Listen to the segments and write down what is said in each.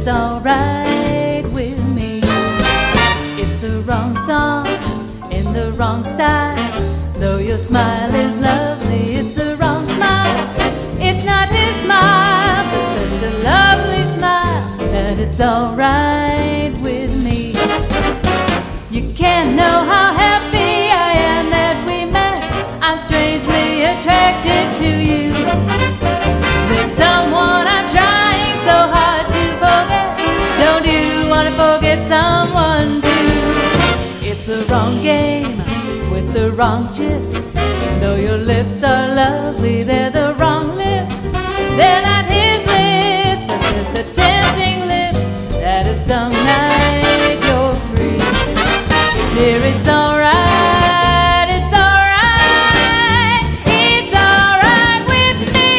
alright with me. It's the wrong song in the wrong style. Though your smile is lovely, it's the wrong smile. It's not his smile, but such a lovely smile that it's alright with me. You can't know how happy I am that we met. I'm strangely attracted to you. There's someone I'm trying so hard to forget. Don't you want to forget someone too? It's the wrong game with the wrong chips. Though your lips are lovely, they're the wrong lips. They're not his lips, but they're such tempting lips that if some night you're free, dear, it's alright, it's alright, it's alright with me.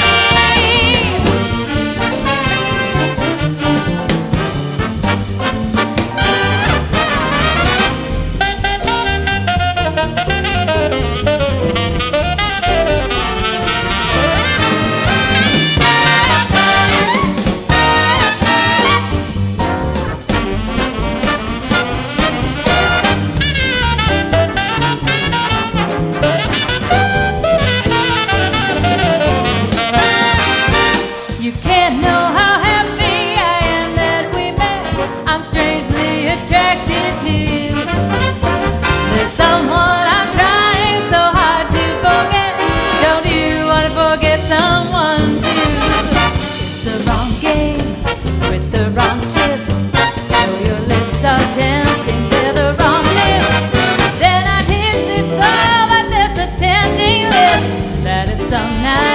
You can't know how happy I am that we met. I'm strangely attracted to you. There's someone I'm trying so hard to forget. Don't you want to forget someone too? It's the wrong game with the wrong chips. Though your lips are tempting, they're the wrong lips. They're not his lips, oh, but they're such tempting lips that if some night